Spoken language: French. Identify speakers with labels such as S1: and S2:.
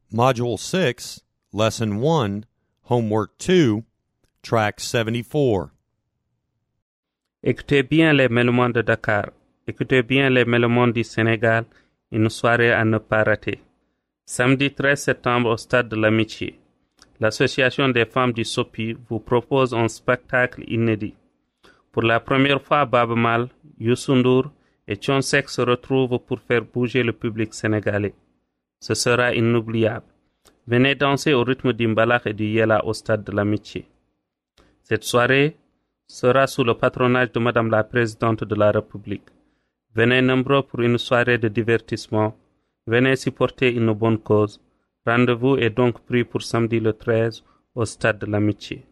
S1: Module 6, Lesson 1, Homework 2, Track 74.
S2: Écoutez bien les mélomanes de Dakar. Écoutez bien les mélomanes du Sénégal. Une soirée à ne pas rater. Samedi 13 septembre au Stade de l'Amitié. L'Association des femmes du Sopi vous propose un spectacle inédit. Pour la première fois, Baaba Maal, Youssou Ndour et Thione Seck se retrouvent pour faire bouger le public sénégalais. Ce sera inoubliable. Venez danser au rythme du Mbalax et du Yella au Stade de l'Amitié. Cette soirée sera sous le patronage de Madame la Présidente de la République. Venez nombreux pour une soirée de divertissement. Venez supporter une bonne cause. Rendez-vous est donc pris pour samedi le 13 au Stade de l'Amitié.